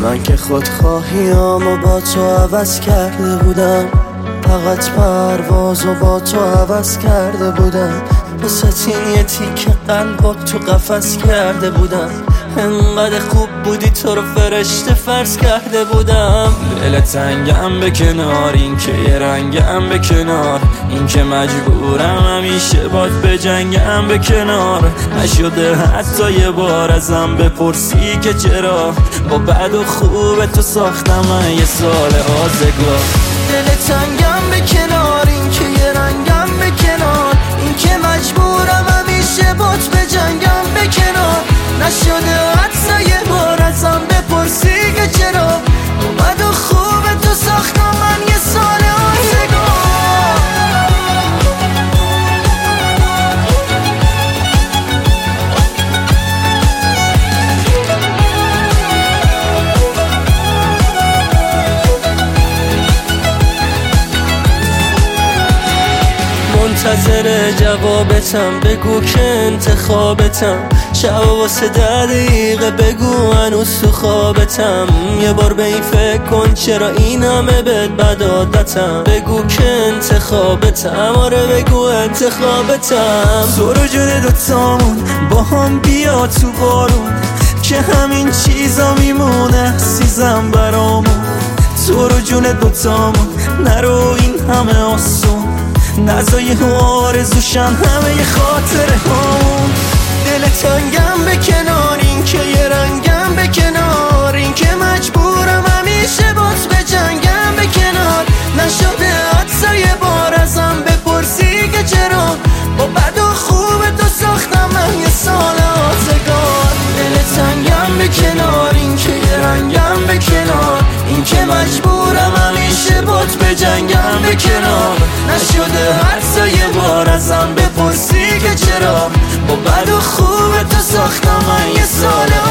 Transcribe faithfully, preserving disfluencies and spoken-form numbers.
من که خودخواهیامو با تو عوض کرده بودم، فقط پروازو با تو عوض کرده بودم، واسه این یه تیکه قلبا تو قفس کرده بودم، انقدر خوب بودی تو رو فرشته فرض کرده بودم. دل تنگم به کنار، این که یه رنگم به کنار، این که مجبورم همیشه باد به جنگم به کنار. نشده حتی یه بار ازم بپرسی که چرا، با بد و خوب تو ساختم من یه سال آزگار. دل تنگم به کنار، این که یه رنگم به کنار، این که مجبورم همیشه باد به جنگم به کنار. نشده حتی یه بار ازم بپرسی که چرا، با بد و خوب تو ساختم من یه سال آزگار. منتظر جوابتم، بگو که انتخابتم، شب واسه ده دقیقه بگو هنوز تو خوابتم. یه بار به این فکر کن چرا این همه بد بد عادتم، بگو که انتخابتم، آره بگو انتخابتم. تو رو جون دوتامون با هم بیا تو بارون، که همین چیزا میمونه سیزم برامون. تو رو جون دوتامون نرو این همه آسون، نزای آرزوشن همه ی خاطره هامون. دل تنگم به کنار، این که یه رنگم به کنار، این که مجبورم همیشه بات به جنگم به کنار. نشده حتی یه بار ازم بپرسی که چرا، با بد و خوب تو ساختم من یه سال آزگار. دل تنگم به کنار، این که یه رنگم به کنار، این که مجبورم همیشه بات به جنگم به کنار. نشده حتی یه بار ازم بپرسی که چرا، با بد و خوب تو ساختم من یه سال